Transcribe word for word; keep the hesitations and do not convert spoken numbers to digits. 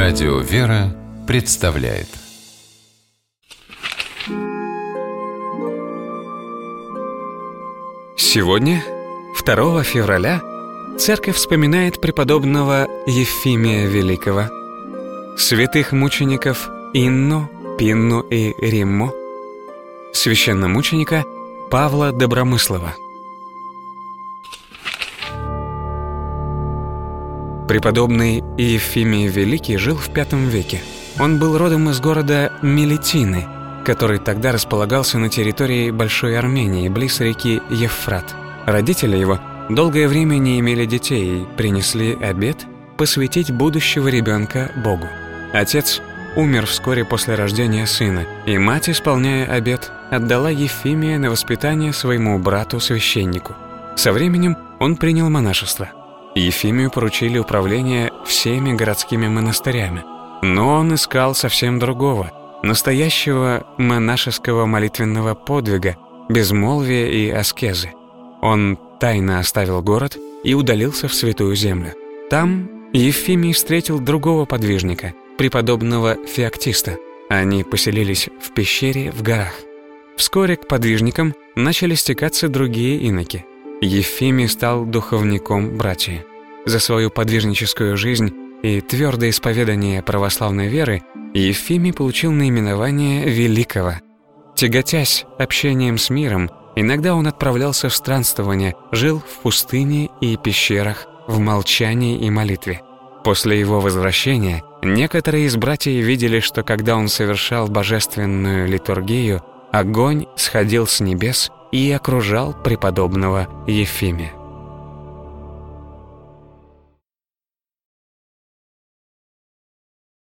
Радио «Вера» представляет. Сегодня, второго февраля, Церковь вспоминает преподобного Ефимия Великого, святых мучеников Инну, Пинну и Римму, священномученика Павла Добромыслова. Преподобный Ефимий Великий жил в пятом веке. Он был родом из города Мелитины, который тогда располагался на территории Большой Армении, близ реки Евфрат. Родители его долгое время не имели детей и принесли обет посвятить будущего ребенка Богу. Отец умер вскоре после рождения сына, и мать, исполняя обет, отдала Ефимия на воспитание своему брату-священнику. Со временем он принял монашество. Ефимию поручили управление всеми городскими монастырями, но он искал совсем другого, настоящего монашеского молитвенного подвига, безмолвия и аскезы. Он тайно оставил город и удалился в Святую Землю. Там Ефимий встретил другого подвижника, преподобного Феоктиста. Они поселились в пещере в горах. Вскоре к подвижникам начали стекаться другие иноки. Ефимий стал духовником братьи. За свою подвижническую жизнь и твердое исповедание православной веры Ефимий получил наименование Великого. Тяготясь общением с миром, иногда он отправлялся в странствование, жил в пустыне и пещерах, в молчании и молитве. После его возвращения некоторые из братьев видели, что когда он совершал божественную литургию, огонь сходил с небес и окружал преподобного Ефимия.